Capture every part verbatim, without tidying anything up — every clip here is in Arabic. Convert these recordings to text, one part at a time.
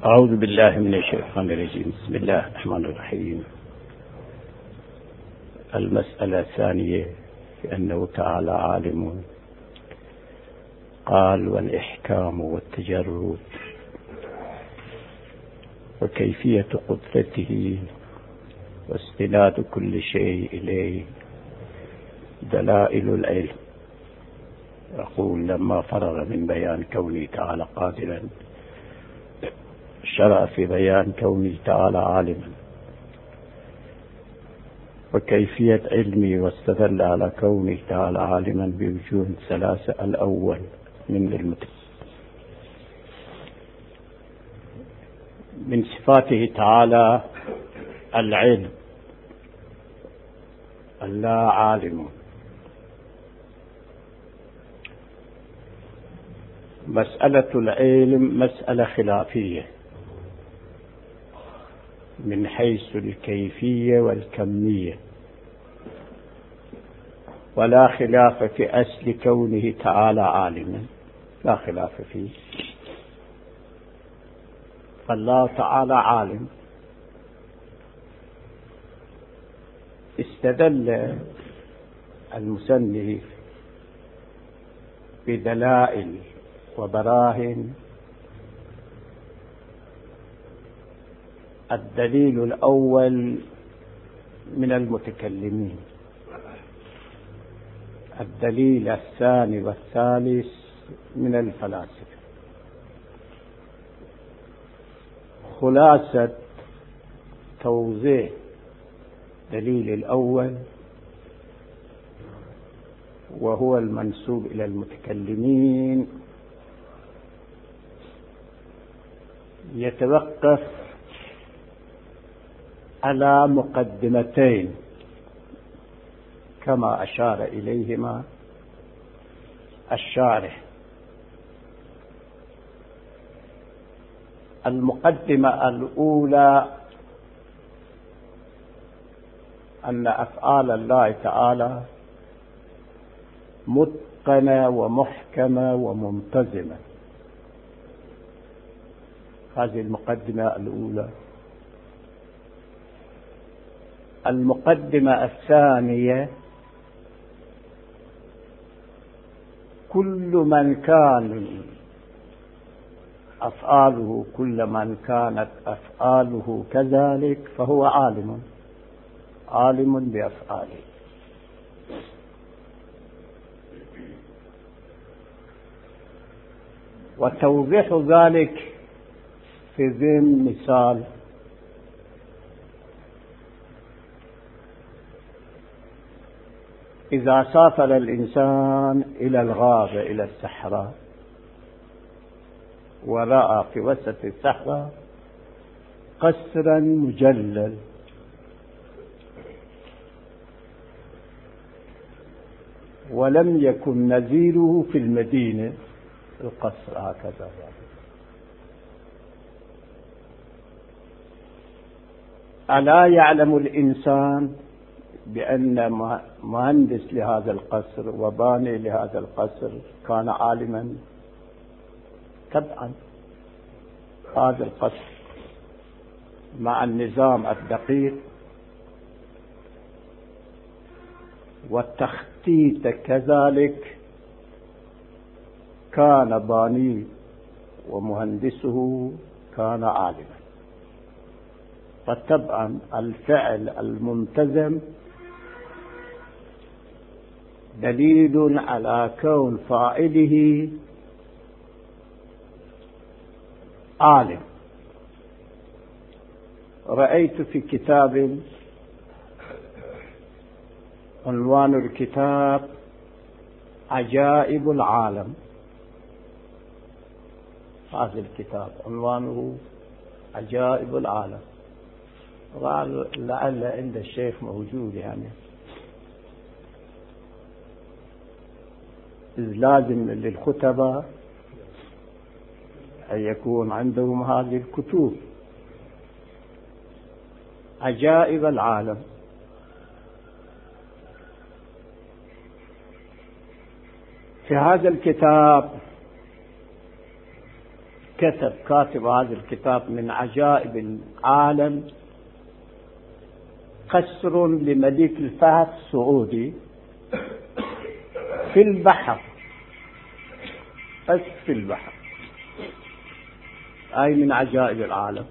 أعوذ بالله من الشيطان الرجيم. بسم الله الرحمن الرحيم. المسألة الثانية في أنه تعالى عالم. قال: والإحكام والتجرد وكيفية قدرته واستناد كل شيء إليه دلائل العلم. يقول: لما فرغ من بيان كونه تعالى قادرا شرع في بيان كونه تعالى عالما وكيفية علمه، واستدل على كونه تعالى عالما بوجوه ثلاثة. الأول من المت... من صفاته تعالى العلم. الله عالم. مسألة العلم مسألة خلافية من حيث الكيفية والكمية، ولا خلاف في أصل كونه تعالى عالما، لا خلاف فيه. فالله تعالى عالم. استدل المصنف بدلائل وبراهين. الدليل الأول من المتكلمين، الدليل الثاني والثالث من الفلاسفة. خلاصة توضيح الدليل الأول، وهو المنسوب إلى المتكلمين، يتوقف على مقدمتين كما أشار إليهما الشارح. المقدمة الأولى أن أفعال الله تعالى متقنة ومحكمة ومنتظمة. هذه المقدمة الأولى. المقدمة الثانية: كل من كان أفعاله كل من كانت أفعاله كذلك فهو عالم، عالم بأفعاله. وتوضيح ذلك في ضمن مثال: إذا سافر الإنسان إلى الغابة إلى الصحراء ورأى في وسط الصحراء قصرا مجلل، ولم يكن نظيره في المدينة، القصر هكذا، ألا يعلم الإنسان بأن مهندس لهذا القصر وباني لهذا القصر كان عالما؟ طبعا. هذا القصر مع النظام الدقيق والتخطيط كذلك كان باني ومهندسه كان عالما. فطبعا الفعل المنتظم دليل على كون فاعله عالم. رأيت في كتاب عنوان الكتاب عجائب العالم. هذا الكتاب عنوانه عجائب العالم. لعل عند الشيخ موجود، يعني إذ لازم للخطبة أن يكون عندهم هذه الكتب. عجائب العالم. في هذا الكتاب كتب كاتب هذا الكتاب من عجائب العالم قصر لملك الفهد السعودي في البحر، بس في البحر، أي من عجائب العالم.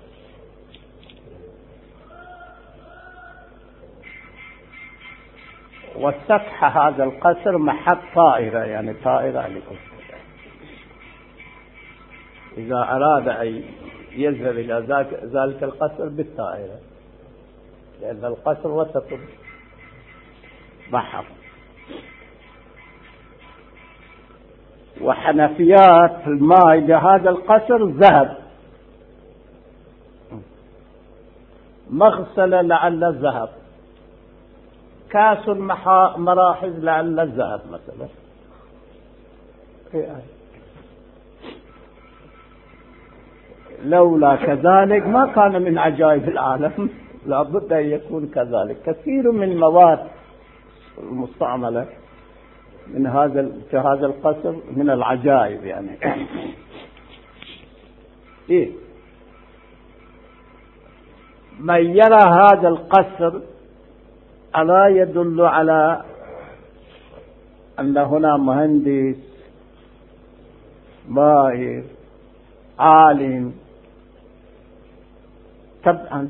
وسطح هذا القصر محط طائرة، يعني طائرة لكم إذا أراد أن يذهب إلى ذلك القصر بالطائرة، لأن القصر وسط بحر. وحنفيات الماء لهذا القصر ذهب، مغسلة لعل الذهب، كاس مراحز لعل الذهب مثلا. لولا كذلك ما كان من عجائب العالم، لابد أن يكون كذلك. كثير من المواد المستعملة من هذا في هذا القصر من العجائب يعني. إيه؟ من يرى هذا القصر ألا يدل على أن هنا مهندس ماهر عالم؟ طبعا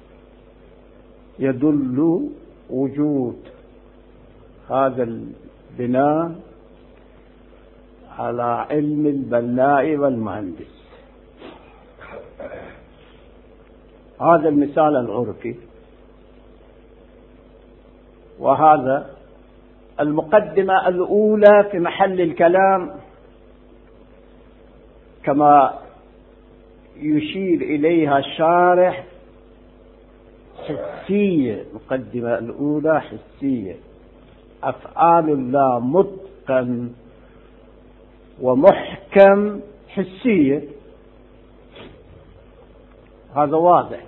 يدل وجود هذا البناء على علم البناء والمهندس. هذا المثال العرفي. وهذا المقدمة الأولى في محل الكلام كما يشير إليها الشارح حسية. المقدمة الأولى حسية، أفعال الله متقن ومحكم حسية، هذا واضح.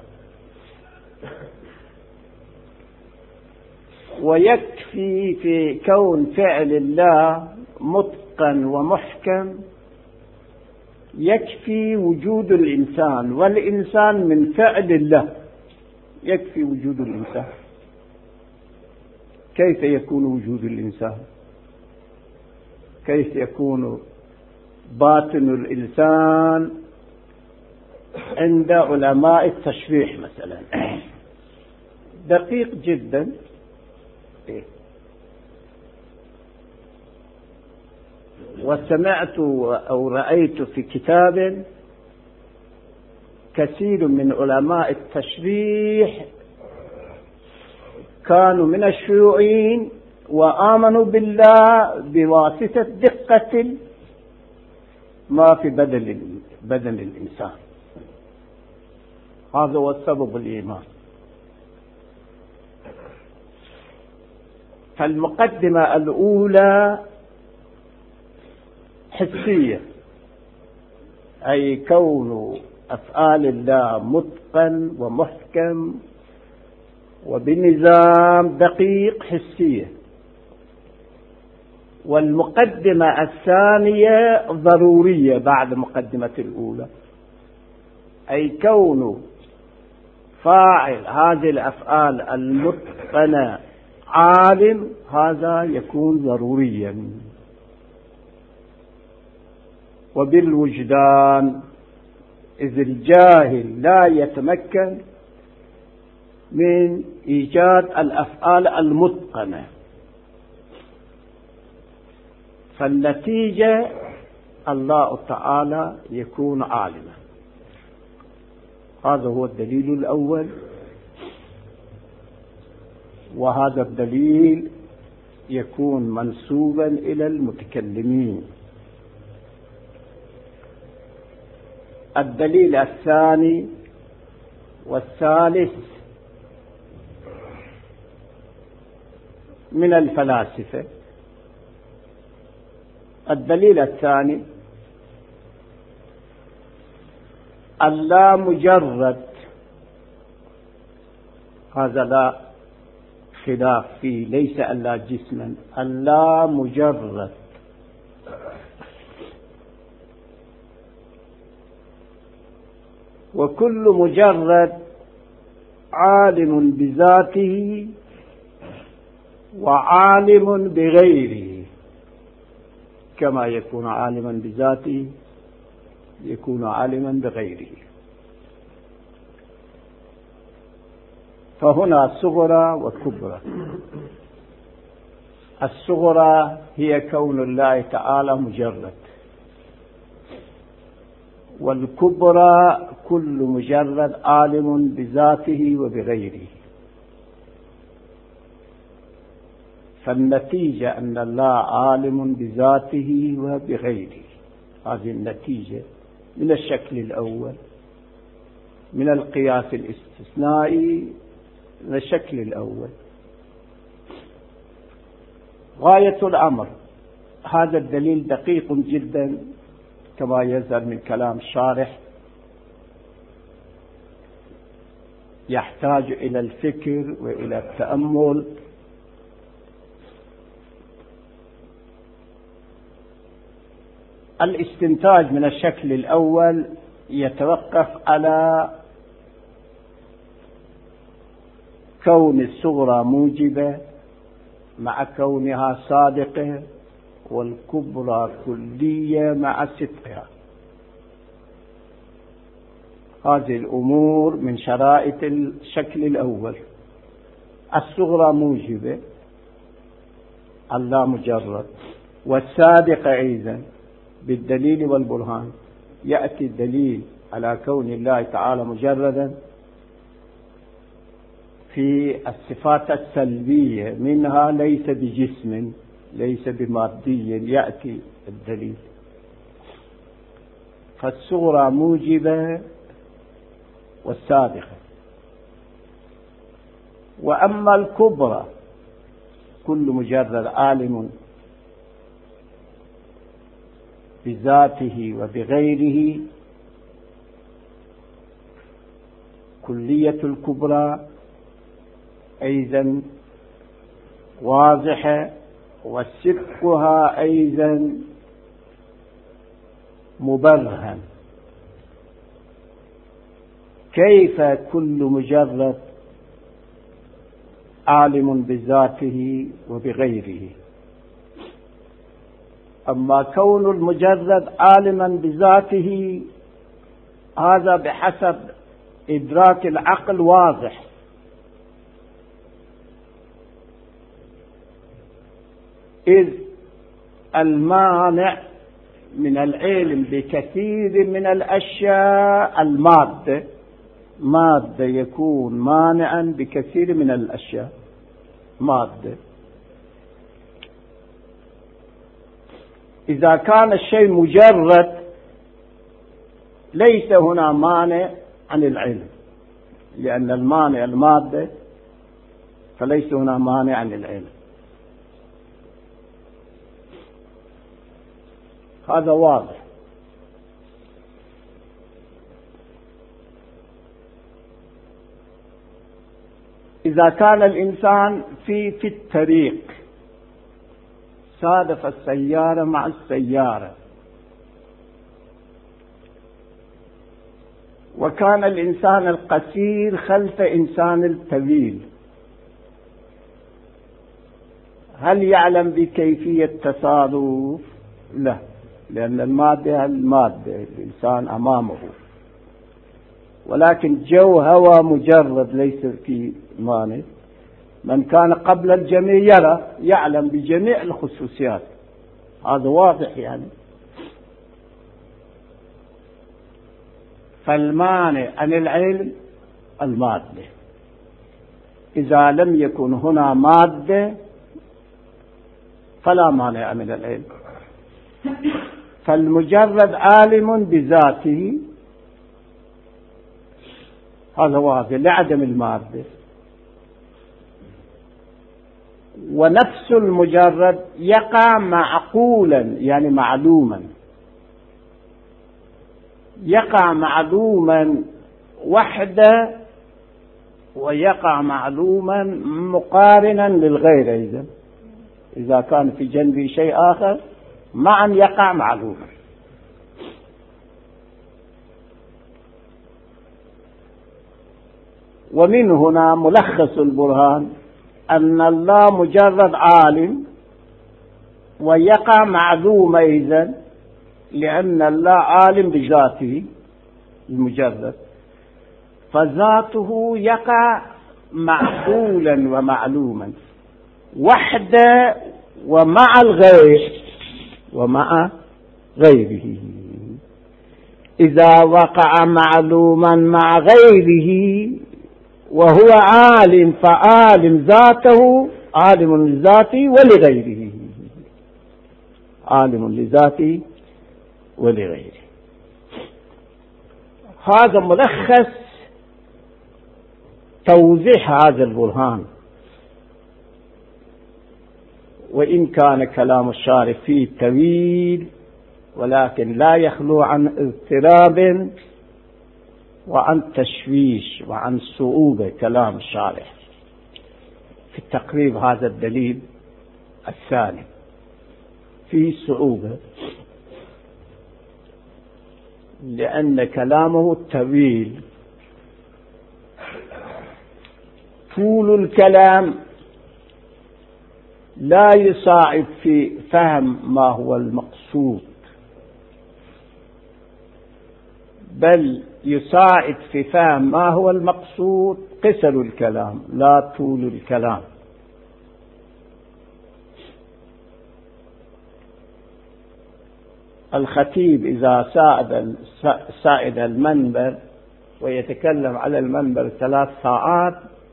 ويكفي في كون فعل الله متقن ومحكم يكفي وجود الإنسان، والإنسان من فعل الله، يكفي وجود الإنسان. كيف يكون وجود الإنسان؟ كيف يكون باطن الإنسان عند علماء التشريح مثلا؟ دقيق جدا. وسمعت أو رأيت في كتاب كثير من علماء التشريح كانوا من الشيوعيين وآمنوا بالله بواسطة دقة ما في بدن بدن الإنسان. هذا هو سبب الإيمان. فالمقدمة الأولى حسية، أي كون أفعال الله متقن ومحكم وبنظام دقيق، حسية. والمقدمة الثانية ضرورية بعد مقدمة الأولى، أي كون فاعل هذه الأفعال المتقنة عالم، هذا يكون ضروريا. وبالوجدان، إذ الجاهل لا يتمكن من إيجاد الأفعال المتقنة، فالنتيجة الله تعالى يكون عالما. هذا هو الدليل الأول، وهذا الدليل يكون منسوبا إلى المتكلمين. الدليل الثاني والثالث من الفلاسفة. الدليل الثاني اللا مجرد، هذا لا خلاف فيه، ليس اللا جسما، اللا مجرد. وكل مجرد عالم بذاته وعالم بغيره، كما يكون عالما بذاته يكون عالما بغيره. فهنا صغرى وكبرى. الصغرى هي كون الله تعالى مجرد، والكبرى كل مجرد عالم بذاته وبغيره. فالنتيجة أن الله عالم بذاته وبغيره، هذه النتيجة من الشكل الأول من القياس الاستثنائي من الشكل الأول. غاية الأمر هذا الدليل دقيق جدا كما يظهر من كلام الشارح، يحتاج إلى الفكر وإلى التأمل. الاستنتاج من الشكل الأول يتوقف على كون الصغرى موجبة مع كونها صادقة، والكبرى كلية مع صدقها. هذه الأمور من شرائط الشكل الأول. الصغرى موجبة، الله مجرد، والصادقة أيضا بالدليل والبرهان. يأتي الدليل على كون الله تعالى مجردا في الصفات السلبية، منها ليس بجسم ليس بمادي، يأتي الدليل. فالصغرى موجبة والصادقة. وأما الكبرى كل مجرد عالم بذاته وبغيره، كلية الكبرى أيضا واضحة، وصدقها أيضا مبرهن. كيف كل مجرد عالم بذاته وبغيره؟ أما كون المجرد عالما بذاته هذا بحسب إدراك العقل واضح، إذ المانع من العلم بكثير من الأشياء المادة، مادة يكون مانعا بكثير من الأشياء مادة. إذا كان الشيء مجرد ليس هنا مانع عن العلم، لأن المانع المادة، فليس هنا مانع عن العلم. هذا واضح. إذا كان الإنسان في في الطريق صادف السيارة مع السيارة، وكان الإنسان القصير خلف إنسان الطويل، هل يعلم بكيفية تصادف؟ لا، لأن المادة المادة الإنسان أمامه، ولكن جو هوى مجرد ليس في مانع. من كان قبل الجميع يرى يعلم بجميع الخصوصيات، هذا واضح يعني. فالمانع عن العلم المادة. إذا لم يكن هنا مادة فلا مانع من العلم. فالمجرد عالم بذاته هذا واضح لعدم المادة. ونفس المجرد يقع معقولا يعني معلوما، يقع معلوما وحده ويقع معلوما مقارنا للغير. إذا إذا كان في جنبه شيء آخر معا يقع معلوما. ومن هنا ملخص البرهان أن الله مجرد عالم ويقع معلوم إذن، لأن الله عالم بذاته المجرد، فذاته يقع معقولا ومعلوما وحده ومع الغير ومع غيره. إذا وقع معلوما مع غيره وهو عالم فعالم ذاته عالم لذاته ولغيره، عالم لذاته ولغيره. هذا ملخص توضيح هذا البرهان. وإن كان كلام الشارح فيه طويل ولكن لا يخلو عن اضطراب وعن تشويش وعن صعوبة كلام الشارح في تقريب هذا الدليل الثاني، فيه صعوبة لأن كلامه طويل. طول الكلام لا يساعد في فهم ما هو المقصود، بل يساعد في فهم ما هو المقصود قصر الكلام لا طول الكلام. الخطيب إذا ساعد ساعد المنبر ويتكلم على المنبر ثلاث ساعات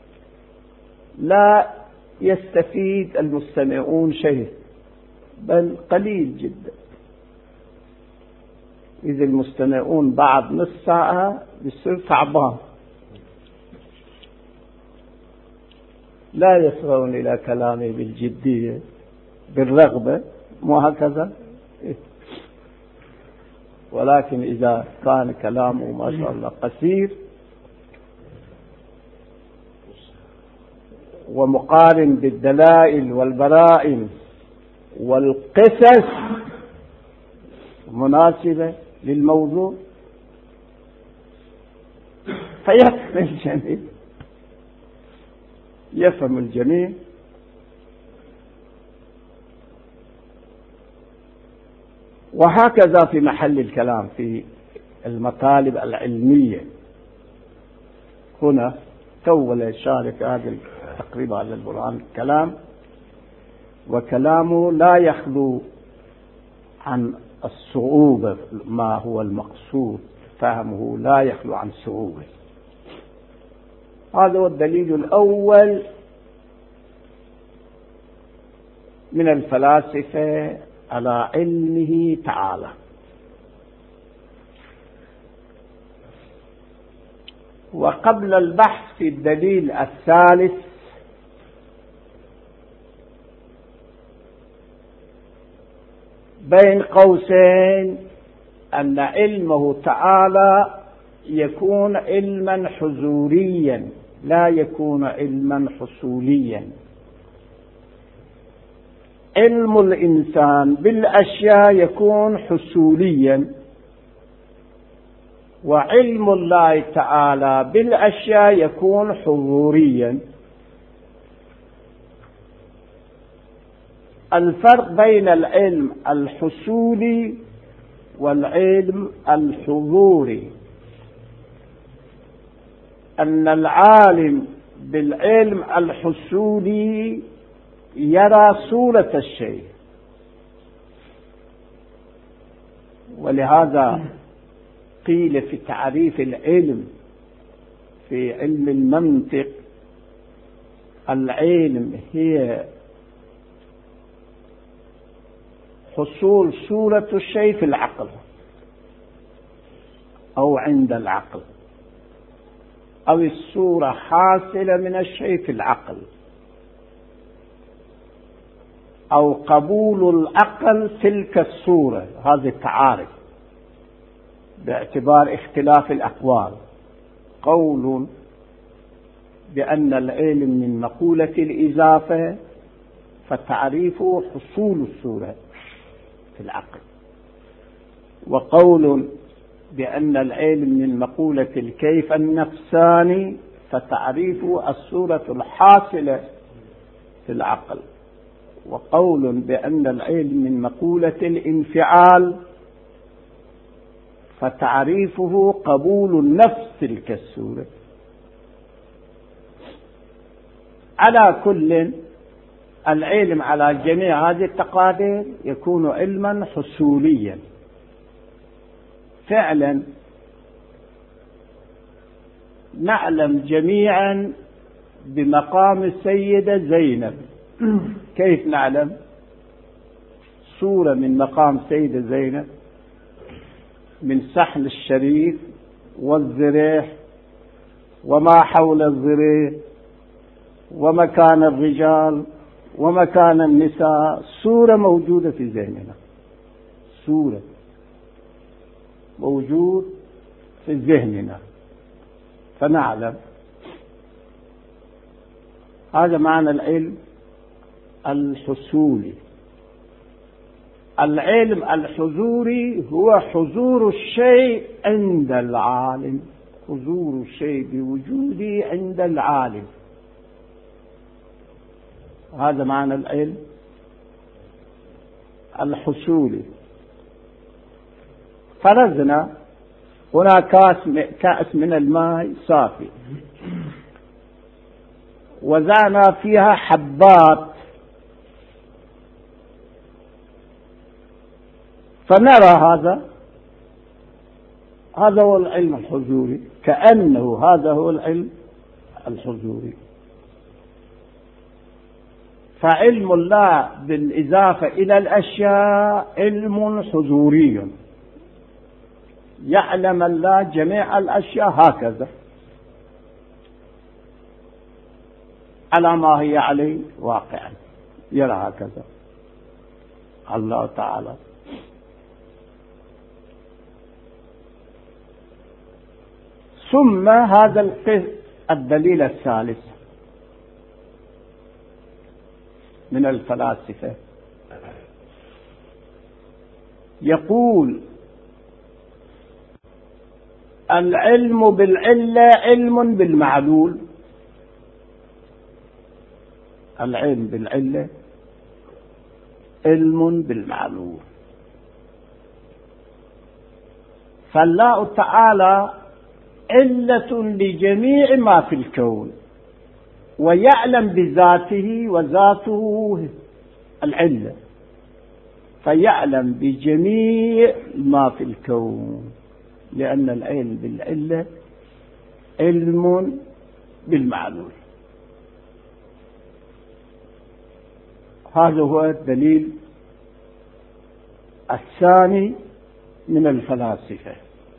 لا يستفيد المستمعون شيء، بل قليل جدا. إذا المستمعون بعد نص ساعة بيصير تعبان، لا يصغون إلى كلامه بالجدية بالرغبة، مو هكذا. ولكن إذا كان كلامه ما شاء الله قصير ومقارن بالدلائل والبرائن والقصص مناسبة للموضوع فيفهم الجميع يفهم الجميع. وهكذا في محل الكلام في المطالب العلمية. هنا تول الشارح هذا تقريبا على القرآن الكلام، وكلامه لا يخلو عن الصعوبة، ما هو المقصود فهمه لا يخلو عن صعوبة. هذا هو الدليل الأول من الفلاسفة على علمه تعالى. وقبل البحث في الدليل الثالث بين قوسين أن علمه تعالى يكون علما حضوريا لا يكون علما حصوليا. علم الإنسان بالأشياء يكون حصوليا، وعلم الله تعالى بالأشياء يكون حضوريا. الفرق بين العلم الحصولي والعلم الحضوري أن العالم بالعلم الحصولي يرى صورة الشيء، ولهذا قيل في تعريف العلم في علم المنطق: العلم هي حصول صورة الشيء في العقل أو عند العقل، أو الصورة حاصلة من الشيء في العقل، أو قبول العقل تلك الصورة. هذا التعارف باعتبار اختلاف الأقوال. قول بأن العلم من مقولة الإضافة فتعريفه حصول الصورة في العقل، وقول بأن العلم من مقولة الكيف النفساني فتعريفه الصورة الحاصلة في العقل، وقول بأن العلم من مقولة الانفعال فتعريفه قبول النفس تلك الصورة. على كل العلم على جميع هذه التقادير يكون علما حصوليا فعلا. نعلم جميعا بمقام السيدة زينب. كيف نعلم؟ صورة من مقام السيدة زينب من سحل الشريف والذريح وما حول الذريح ومكان الرجال ومكان النساء، صورة موجودة في ذهننا، صورة موجود في ذهننا فنعلم. هذا معنى العلم الحصولي. العلم الحضوري هو حضور الشيء عند العالم، حضور الشيء بوجوده عند العالم، هذا معنى العلم الحصولي. فرضنا هنا كأس من الماء صافي وزعنا فيها حبات فنرى هذا، هذا هو العلم الحضوري، كأنه هذا هو العلم الحضوري. فعلم الله بالإضافة إلى الأشياء علم حضوري، يعلم الله جميع الأشياء هكذا على ما هي عليه واقعا، يرى هكذا الله تعالى. ثم هذا القسم الدليل الثالث من الفلاسفة يقول العلم بالعلة علم بالمعلول. العلم بالعلة علم بالمعلول. فالله تعالى علة لجميع ما في الكون، ويعلم بذاته وذاته العلة، فيعلم بجميع ما في الكون، لأن العلم بالعلة علم بالمعلول. هذا هو الدليل الثاني من الفلاسفة.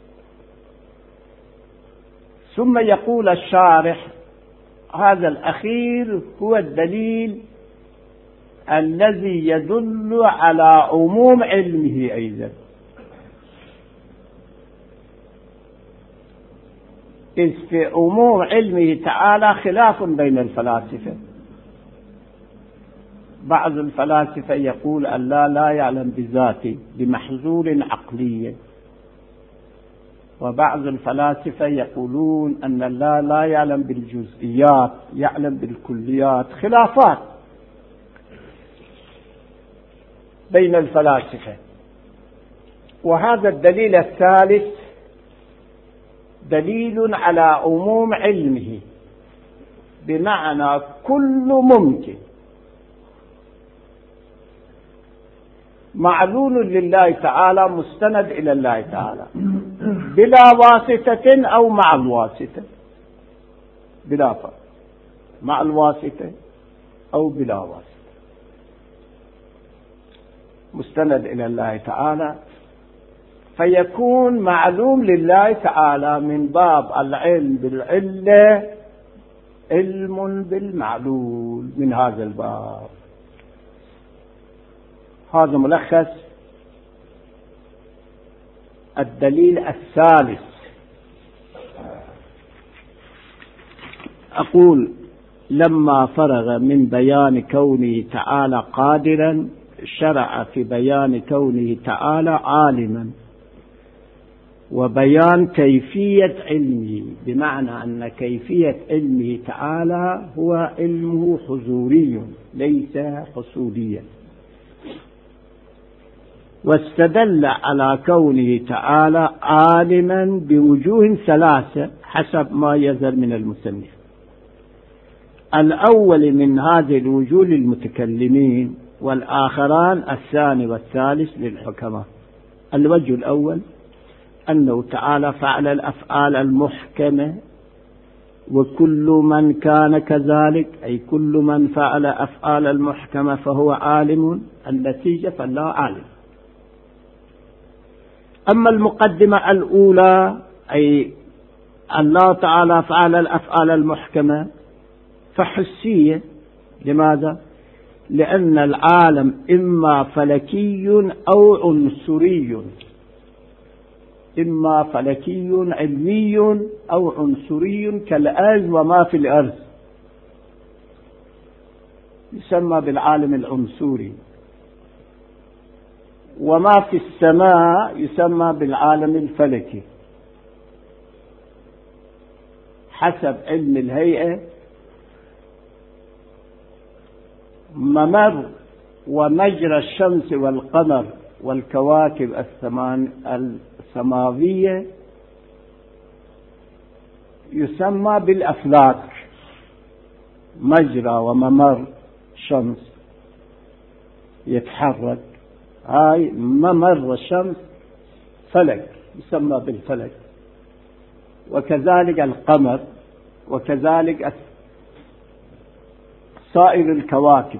ثم يقول الشارح هذا الأخير هو الدليل الذي يدل على عموم علمه أيضا، إذ في عموم علمه تعالى خلاف بين الفلاسفة. بعض الفلاسفة يقول الله لا يعلم بذاته بمحظور عقلي، وبعض الفلاسفة يقولون أن الله لا يعلم بالجزئيات، يعلم بالكليات. خلافات بين الفلاسفة. وهذا الدليل الثالث دليل على عموم علمه، بمعنى كل ممكن معلول لله تعالى مستند إلى الله تعالى بلا واسطة أو مع الواسطة، بلا فرق، مع الواسطة أو بلا واسطة، مستند إلى الله تعالى، فيكون معلوم لله تعالى من باب العلم بالعلة علم بالمعلول من هذا الباب. هذا ملخص الدليل الثالث. أقول لما فرغ من بيان كونه تعالى قادرا شرع في بيان كونه تعالى عالما، وبيان كيفية علمه، بمعنى أن كيفية علمه تعالى هو علمه حضوري ليس حصوليا. واستدل على كونه تعالى عالما بوجوه ثلاثة حسب ما يظهر من المصنف. الأول من هذه الوجوه للمتكلمين، والآخران الثاني والثالث للحكماء. الوجه الأول أنه تعالى فعل الأفعال المحكمة، وكل من كان كذلك أي كل من فعل أفعال المحكمة فهو عالم، النتيجة فالله عالم. أما المقدمة الأولى أي الله تعالى فعل الأفعال المحكمة فحسية. لماذا؟ لأن العالم إما فلكي أو عنصري، إما فلكي علمي أو عنصري كالأرض وما في الأرض، يسمى بالعالم العنصري، وما في السماء يسمى بالعالم الفلكي حسب علم الهيئة. ممر ومجرى الشمس والقمر والكواكب الثمان السماوية يسمى بالأفلاك. مجرى وممر شمس يتحرك، هاي ممر الشمس فلك يسمى بالفلك، وكذلك القمر، وكذلك سائر الكواكب.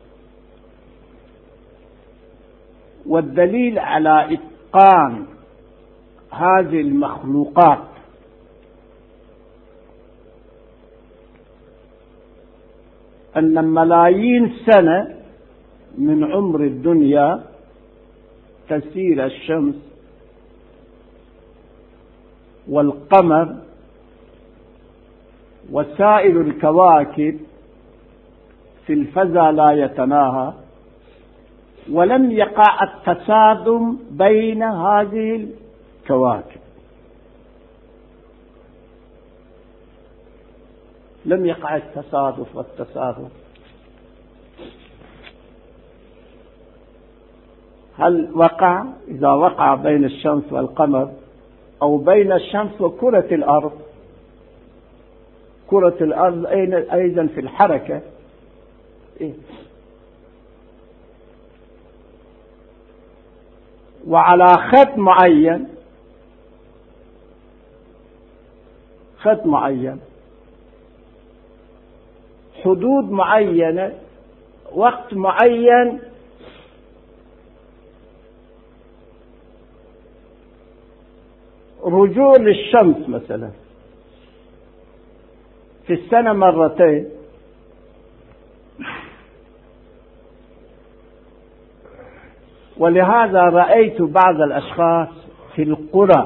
والدليل على إتقان هذه المخلوقات أن ملايين سنة من عمر الدنيا تسير الشمس والقمر وسائر الكواكب في الفضاء لا يتناهى، ولم يقع التصادم بين هذه الكواكب، لم يقع التصادف والتصادم. هل وقع؟ إذا وقع بين الشمس والقمر أو بين الشمس وكرة الأرض، كرة الأرض أيضا في الحركة، إيه؟ وعلى خط معين، خط معين، حدود معينة، وقت معين، رجوع للشمس مثلا في السنة مرتين، ولهذا رأيت بعض الأشخاص في القرى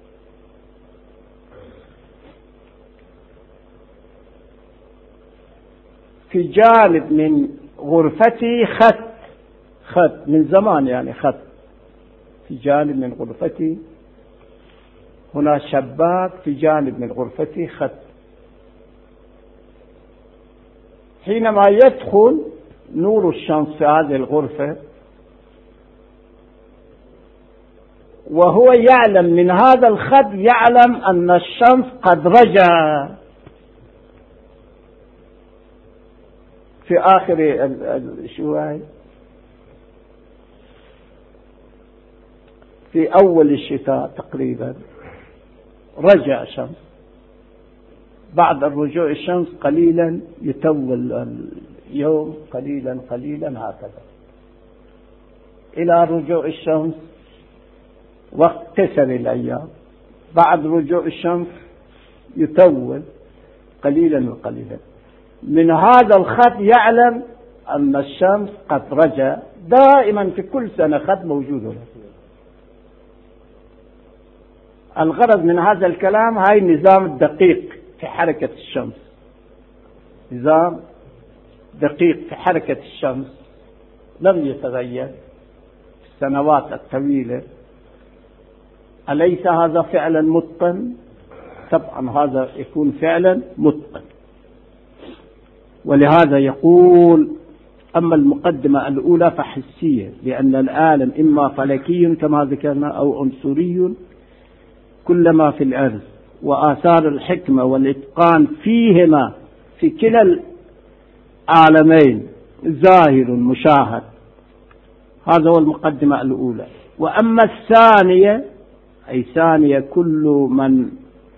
في جانب من غرفتي خط خط من زمان، يعني خط في جانب من غرفتي، هنا شباك في جانب من غرفتي خط. حينما يدخل نور الشمس في هذه الغرفة وهو يعلم من هذا الخط، يعلم أن الشمس قد رجع في آخر الشواي، في أول الشتاء تقريبا رجع الشمس، بعد الرجوع الشمس قليلا يطول اليوم قليلا قليلا هكذا إلى رجوع الشمس وقت تسر الأيام، بعد رجوع الشمس يطول قليلا وقليلا. من هذا الخط يعلم أن الشمس قد رجع. دائما في كل سنة خط موجود هنا. الغرض من هذا الكلام هاي النظام الدقيق في حركة الشمس، نظام دقيق في حركة الشمس لم يتغير في السنوات الطويلة. أليس هذا فعلا متقن؟ طبعا هذا يكون فعلا متقن. ولهذا يقول: أما المقدمة الأولى فحسية، لأن العالم إما فلكي كما ذكرنا أو عنصري كلما في الأرض، وآثار الحكمة والإتقان فيهما في كلا العالمين ظاهر مشاهد. هذا هو المقدمة الأولى. وأما الثانية أي ثانية كل من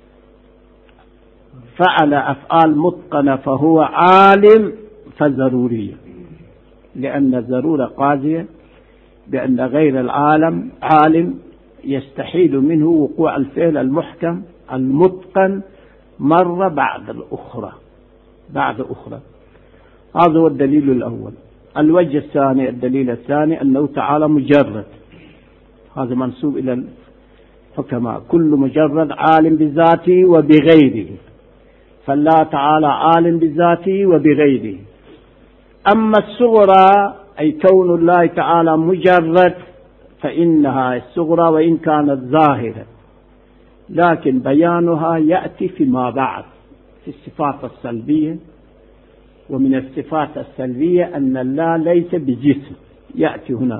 فعل أفعال متقنة فهو عالم فضرورية، لأن الضرورة قاضية بأن غير العالم عالم يستحيل منه وقوع الفعل المحكم المتقن مرة بعد الأخرى بعد أخرى. هذا هو الدليل الأول. الوجه الثاني، الدليل الثاني أنه تعالى مجرد، هذا منسوب إلى الحكماء، كل مجرد عالم بذاته وبغيره، فالله تعالى عالم بذاته وبغيره. أما الصغرى أي كون الله تعالى مجرد فإنها الصغرى وإن كانت ظاهرة، لكن بيانها يأتي فيما بعد في الصفات السلبية. ومن الصفات السلبية أن الله ليس بجسم، يأتي هنا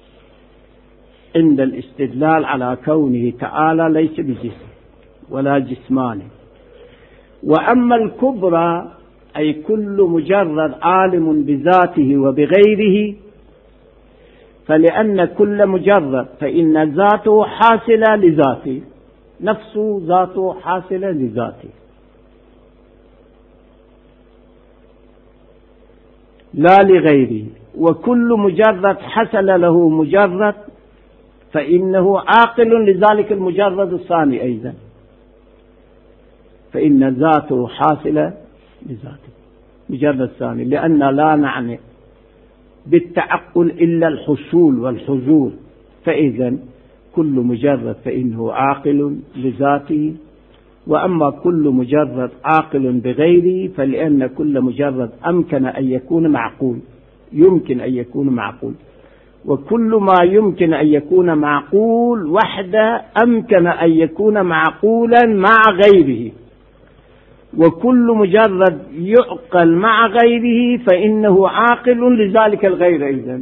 عند الاستدلال على كونه تعالى ليس بجسم ولا جسماني. وأما الكبرى أي كل مجرد عالم بذاته وبغيره، فلأن كل مجرد فإن ذاته حاصلة لذاته، نفسه ذاته حاصلة لذاته لا لغيره. وكل مجرد حصل له مجرد فإنه عاقل لذلك المجرد الثاني أيضا، فإن ذاته حاصلة لذاته مجرد الثاني، لأن لا نعني بالتعقل إلا الحصول والحضور، فإذا كل مجرد فإنه عاقل لذاته. وأما كل مجرد عاقل بغيره فلأن كل مجرد أمكن أن يكون معقول، يمكن أن يكون معقول، وكل ما يمكن أن يكون معقول وحده أمكن أن يكون معقولا مع غيره، وكل مجرد يعقل مع غيره فإنه عاقل لذلك الغير أيضا،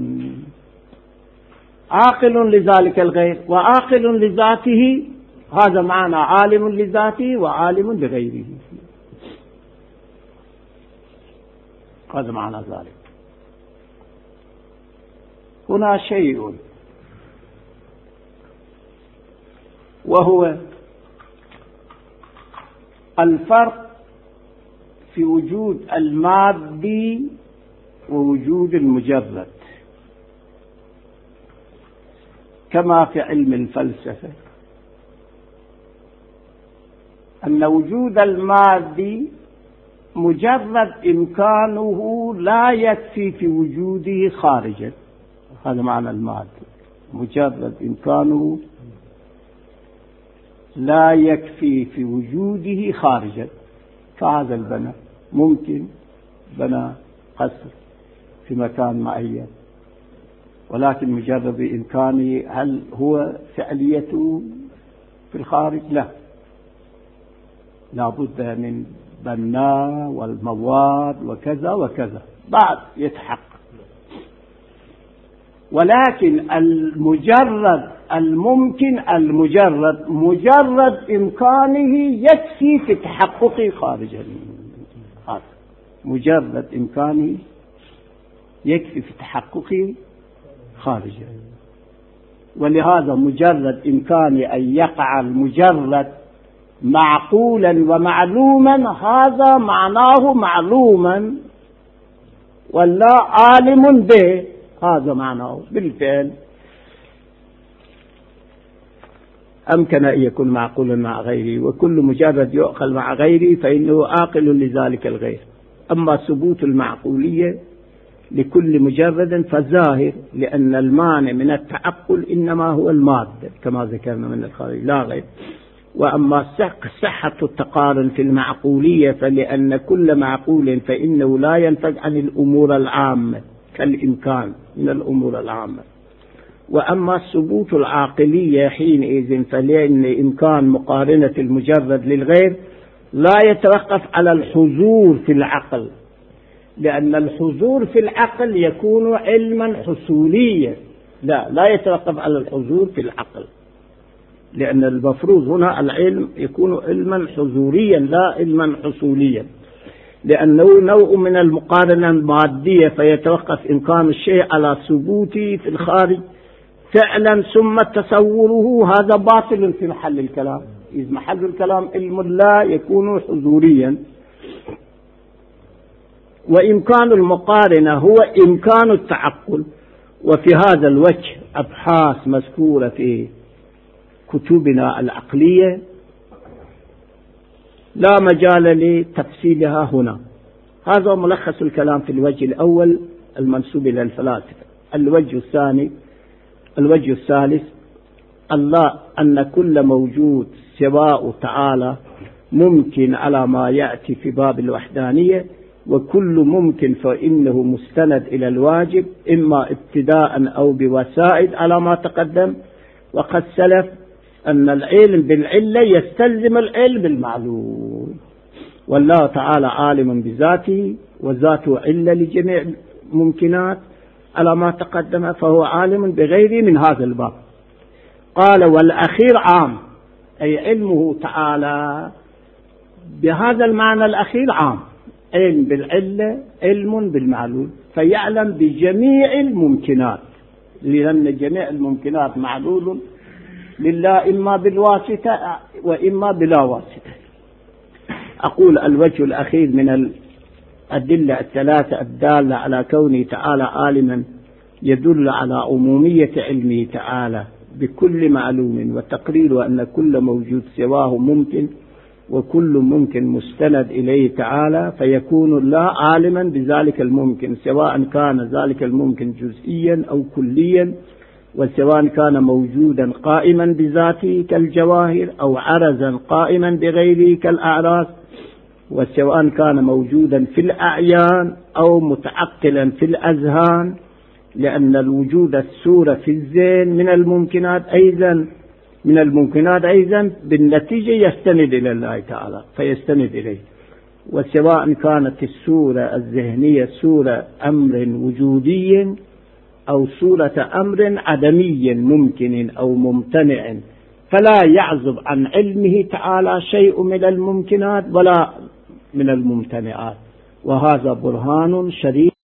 عاقل لذلك الغير وعاقل لذاته. هذا معنى عالم لذاته وعالم بغيره، هذا معنى ذلك. هنا شيء وهو الفرق في وجود المادي ووجود المجرد، كما في علم الفلسفة أن وجود المادي مجرد إمكانه لا يكفي في وجوده خارجا. هذا معنى المادي، مجرد إمكانه لا يكفي في وجوده خارجا. كهذا البناء ممكن بنى قصر في مكان معين، ولكن مجرد إمكانه هل هو فعليته في الخارج؟ لا، لا بد من بناء والمواد وكذا وكذا بعد يتحقق. ولكن المجرد الممكن المجرد مجرد إمكانه يكفي في تحققه خارجا، مجرد إمكانه يكفي في تحققه خارجا. ولهذا مجرد إمكان أن يقع المجرد معقولا ومعلوما، هذا معناه معلوما ولا عالم به، هذا معناه بالفعل أمكن أن يكون معقولا مع غيره، وكل مجرد يؤقل مع غيره فإنه عاقل لذلك الغير. أما ثبوت المعقولية لكل مجرد فظاهر، لأن المانع من التعقل إنما هو المادة كما ذكرنا من الخارج لا غير. وأما صحة التقارن في المعقولية فلأن كل معقول فإنه لا ينتج عن الأمور العامة كالإمكان من الأمور العامة، وأما الثبوت العقلية حينئذ فلأن إمكان مقارنة المجرد للغير لا يتوقف على الحضور في العقل، لأن الحضور في العقل يكون علما حصوليا، لا لا يتوقف على الحضور في العقل، لأن المفروض هنا العلم يكون علما حضوريا لا علما حصوليا، لأنه نوع من المقارنة المادية، فيتوقف إمكان الشيء على ثبوته في الخارج فعلا ثم تصوره، هذا باطل في محل الكلام، إذ محل الكلام علم لا يكون حضوريا. وإمكان المقارنة هو إمكان التعقل، وفي هذا الوجه أبحاث مذكورة في كتبنا العقلية لا مجال لتفصيلها هنا. هذا ملخص الكلام في الوجه الأول المنسوب إلى الفلاسفة. الوجه الثاني الوجه الثالث الله أن كل موجود سواء تعالى ممكن على ما يأتي في باب الوحدانية، وكل ممكن فإنه مستند إلى الواجب إما ابتداء أو بوسائد على ما تقدم. وقد سلف أن العلم بالعلة يستلزم العلم بالمعلوم، والله تعالى عالم بذاته وذاته علة لجميع الممكنات على ما تقدم، فهو عالم بغيره من هذا الباب. قال والأخير عام، أي علمه تعالى بهذا المعنى الأخير عام، علم بالعلة علم بالمعلوم، فيعلم بجميع الممكنات، لأن جميع الممكنات معلول لله إما بالواسطة وإما بلا واسطة. أقول الوجه الأخير من الأدلة الثلاثة الدالة على كونه تعالى عالما يدل على عمومية علمه تعالى بكل معلوم، وتقرير أن كل موجود سواه ممكن وكل ممكن مستند إليه تعالى، فيكون الله عالما بذلك الممكن سواء كان ذلك الممكن جزئيا أو كليا، وسواء كان موجودا قائما بذاته كالجواهر أو عرزا قائما بغيره كالأعراس، وسواء كان موجودا في الأعيان أو متعقلا في الأذهان، لأن الوجود الصورة في الذهن من الممكنات أيضا من الممكنات أيضا بالنتيجة يستند إلى الله تعالى فيستند إليه. وسواء كانت الصورة الذهنية صورة أمر وجودي أو صورة أمر عدمي ممكن أو ممتنع، فلا يعزب عن علمه تعالى شيء من الممكنات ولا من الممتنعات، وهذا برهان شريف